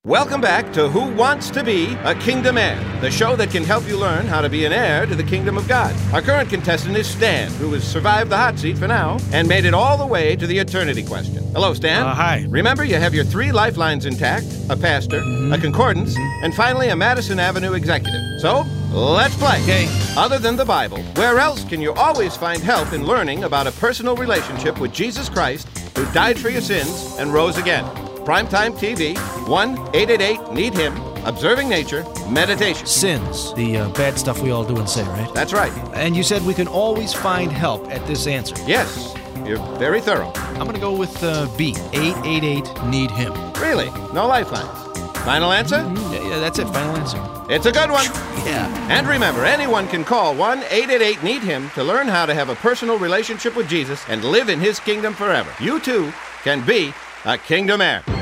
Welcome back to Who Wants to Be a Kingdom Heir, the show that can help you learn how to be an heir to the kingdom of God. Our current contestant is Stan, who has survived the hot seat for now and made it all the way to the eternity question. Hello, Stan. Hi. Remember, you have your 3 lifelines intact, a pastor, a concordance, and finally a Madison Avenue executive. So, let's play. Okay. Other than the Bible, where else can you always find help in learning about a personal relationship with Jesus Christ, who died for your sins and rose again? Primetime TV, 1-888-NEED-HIM, Observing Nature, Meditation. Sins, the bad stuff we all do and say, right? That's right. And you said we can always find help at this answer. Yes, you're very thorough. I'm going to go with B, 888-NEED-HIM. Really? No lifelines. Final answer? Yeah, that's it. Final answer. It's a good one. Yeah. And remember, anyone can call 1-888-NEED-HIM to learn how to have a personal relationship with Jesus and live in his kingdom forever. You, too, can be a kingdom heir.